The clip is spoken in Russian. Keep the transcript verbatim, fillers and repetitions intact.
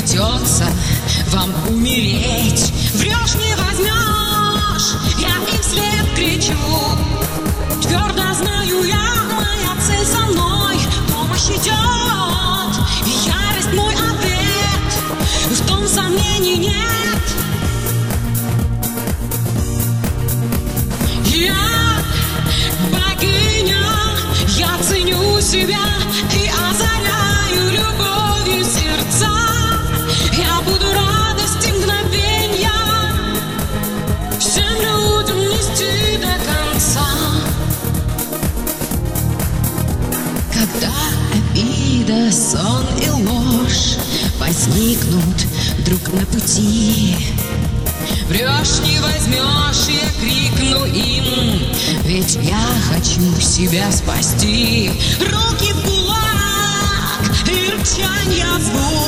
придется вам умереть. Врешь, не возьмешь, я им вслед кричу. Твердо знаю я, моя цель со мной, помощь идет, и ярость мой ответ, в том сомнений нет. Я богиня, я ценю себя и озаряю любовью сердца. Я буду радости мгновенья всем людям нести до конца. Когда обида, сон и ложь возникнут друг на пути, врешь, не возьмешь, я крикну им, ведь я хочу себя спасти. Руки в кулак и рычанья звук.